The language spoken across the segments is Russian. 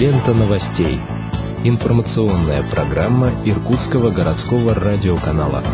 Лента новостей. Информационная программа Иркутского городского радиоканала.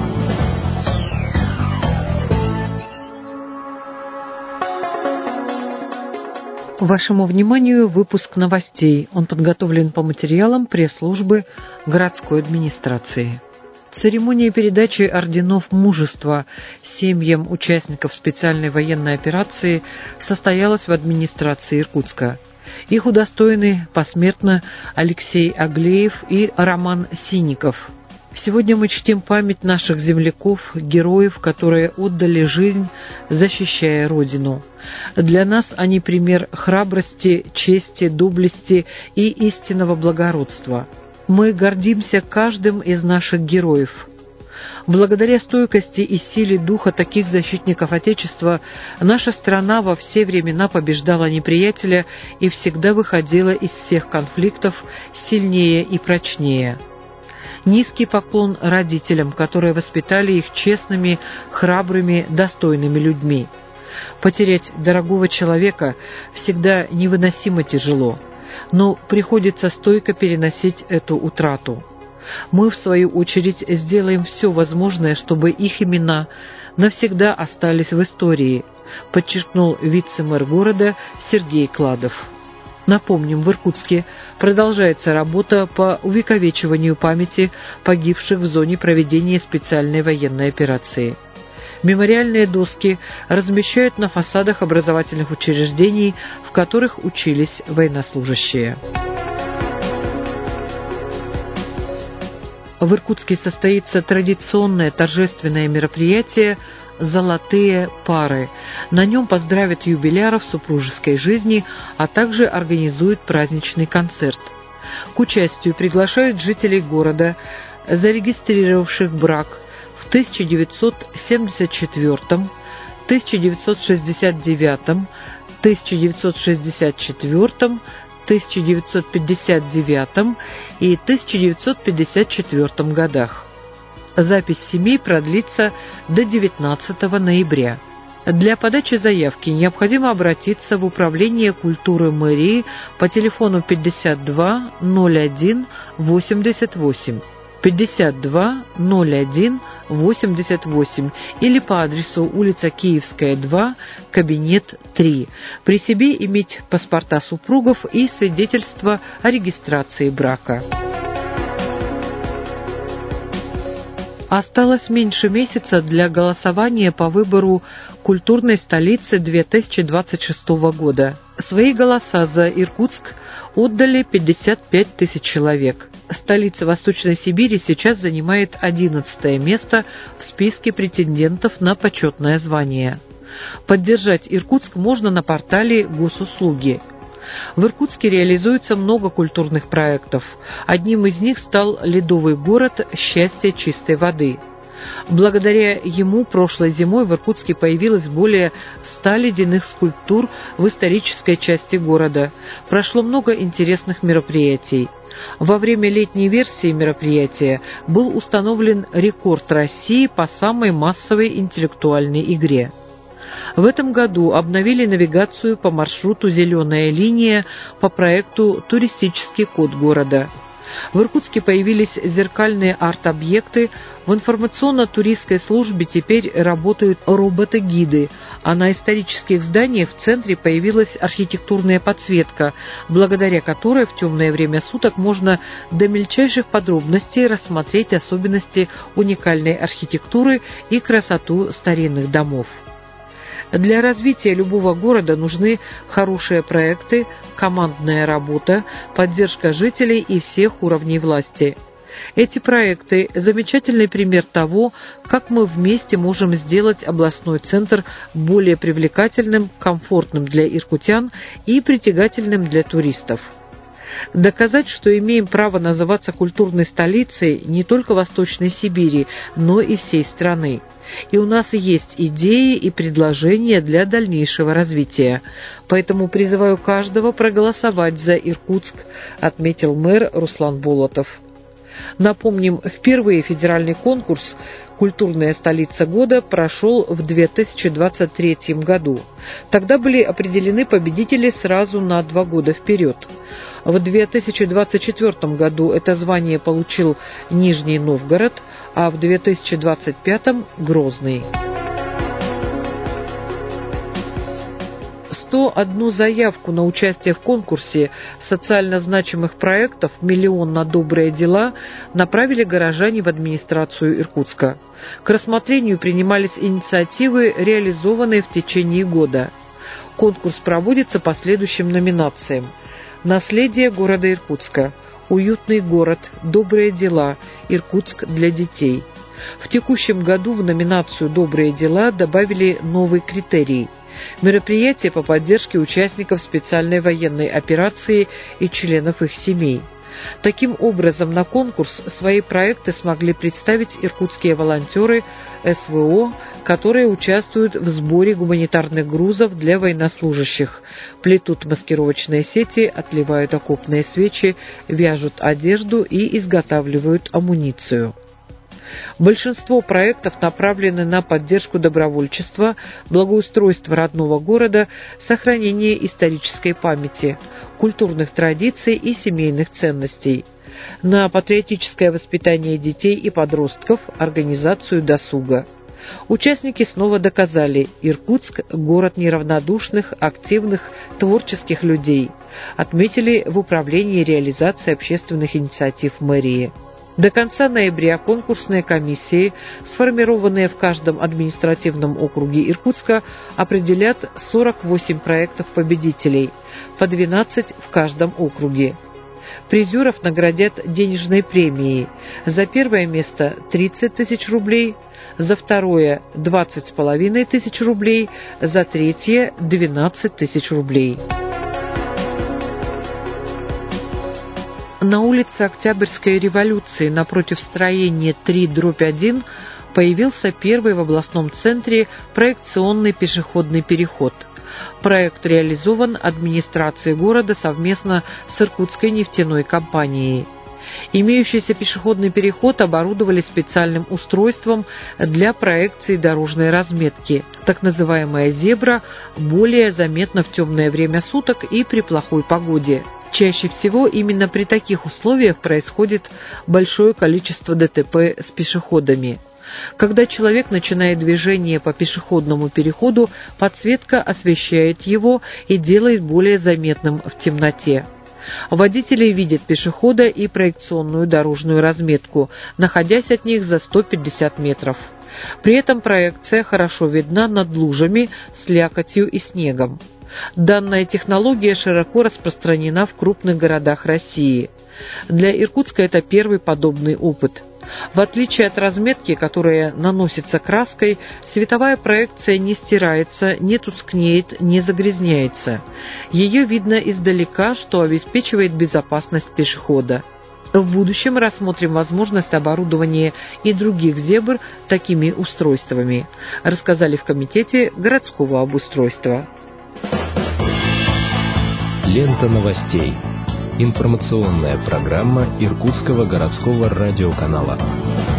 Вашему вниманию выпуск новостей. Он подготовлен по материалам пресс-службы городской администрации. Церемония передачи орденов мужества семьям участников специальной военной операции состоялась в администрации Иркутска. Их удостоены посмертно Алексей Аглеев и Роман Синников. Сегодня мы чтим память наших земляков, героев, которые отдали жизнь, защищая Родину. Для нас они пример храбрости, чести, доблести и истинного благородства. Мы гордимся каждым из наших героев. Благодаря стойкости и силе духа таких защитников Отечества наша страна во все времена побеждала неприятеля и всегда выходила из всех конфликтов сильнее и прочнее. Низкий поклон родителям, которые воспитали их честными, храбрыми, достойными людьми. Потерять дорогого человека всегда невыносимо тяжело, но приходится стойко переносить эту утрату. Мы, в свою очередь, сделаем все возможное, чтобы их имена навсегда остались в истории, подчеркнул вице-мэр города Сергей Кладов. Напомним, в Иркутске продолжается работа по увековечиванию памяти погибших в зоне проведения специальной военной операции. Мемориальные доски размещают на фасадах образовательных учреждений, в которых учились военнослужащие. В Иркутске состоится традиционное торжественное мероприятие «Золотые пары». На нем поздравят юбиляров супружеской жизни, а также организуют праздничный концерт. К участию приглашают жителей города, зарегистрировавших брак в 1974, 1969, 1964, 1959 и 1954 годах. Запись семей продлится до 19 ноября. Для подачи заявки необходимо обратиться в Управление культуры мэрии по телефону 52 01 88, 52 01 88 или по адресу улица Киевская, 2, кабинет 3. При себе иметь паспорта супругов и свидетельство о регистрации брака. Осталось меньше месяца для голосования по выбору культурной столицы 2026 года. Свои голоса за Иркутск отдали 55 тысяч человек. Столица Восточной Сибири сейчас занимает 11 место в списке претендентов на почетное звание. Поддержать Иркутск можно на портале Госуслуги. В Иркутске реализуется много культурных проектов. Одним из них стал ледовый город «Счастье чистой воды». Благодаря ему прошлой зимой в Иркутске появилось более 100 ледяных скульптур в исторической части города. Прошло много интересных мероприятий. Во время летней версии мероприятия был установлен рекорд России по самой массовой интеллектуальной игре. В этом году обновили навигацию по маршруту «Зеленая линия» по проекту «Туристический код города». В Иркутске появились зеркальные арт-объекты, в информационно-туристской службе теперь работают роботы-гиды, а на исторических зданиях в центре появилась архитектурная подсветка, благодаря которой в темное время суток можно до мельчайших подробностей рассмотреть особенности уникальной архитектуры и красоту старинных домов. Для развития любого города нужны хорошие проекты, командная работа, поддержка жителей и всех уровней власти. Эти проекты – замечательный пример того, как мы вместе можем сделать областной центр более привлекательным, комфортным для иркутян и притягательным для туристов. Доказать, что имеем право называться культурной столицей не только Восточной Сибири, но и всей страны. И у нас есть идеи и предложения для дальнейшего развития. Поэтому призываю каждого проголосовать за Иркутск, отметил мэр Руслан Болотов. Напомним, впервые федеральный конкурс «Культурная столица года» прошел в 2023 году. Тогда были определены победители сразу на 2 года вперед. В 2024 году это звание получил Нижний Новгород, а в 2025 – Грозный. 101 заявку на участие в конкурсе социально значимых проектов «Миллион на добрые дела» направили горожане в администрацию Иркутска. К рассмотрению принимались инициативы, реализованные в течение года. Конкурс проводится по следующим номинациям: «Наследие города Иркутска», «Уютный город», «Добрые дела», «Иркутск для детей». В текущем году в номинацию «Добрые дела» добавили новый критерий – мероприятия по поддержке участников специальной военной операции и членов их семей. Таким образом, на конкурс свои проекты смогли представить иркутские волонтеры СВО, которые участвуют в сборе гуманитарных грузов для военнослужащих, плетут маскировочные сети, отливают окопные свечи, вяжут одежду и изготавливают амуницию. Большинство проектов направлены на поддержку добровольчества, благоустройство родного города, сохранение исторической памяти, культурных традиций и семейных ценностей, на патриотическое воспитание детей и подростков, организацию досуга. Участники снова доказали: Иркутск – город неравнодушных, активных, творческих людей, отметили в Управлении реализации общественных инициатив мэрии. До конца ноября конкурсные комиссии, сформированные в каждом административном округе Иркутска, определят 48 проектов победителей, по 12 в каждом округе. Призеров наградят денежной премией: за первое место 30 тысяч рублей, за второе 20,5 тысяч рублей, за третье 12 тысяч рублей. На улице Октябрьской революции напротив строения 3/1 появился первый в областном центре проекционный пешеходный переход. Проект реализован администрацией города совместно с Иркутской нефтяной компанией. Имеющийся пешеходный переход оборудовали специальным устройством для проекции дорожной разметки. Так называемая «зебра» более заметна в темное время суток и при плохой погоде. Чаще всего именно при таких условиях происходит большое количество ДТП с пешеходами. Когда человек начинает движение по пешеходному переходу, подсветка освещает его и делает более заметным в темноте. Водители видят пешехода и проекционную дорожную разметку, находясь от них за 150 метров. При этом проекция хорошо видна над лужами, слякотью и снегом. Данная технология широко распространена в крупных городах России. Для Иркутска это первый подобный опыт. В отличие от разметки, которая наносится краской, световая проекция не стирается, не тускнеет, не загрязняется. Ее видно издалека, что обеспечивает безопасность пешехода. В будущем рассмотрим возможность оборудования и других зебр такими устройствами, рассказали в Комитете городского обустройства. Лента новостей. Информационная программа Иркутского городского радиоканала.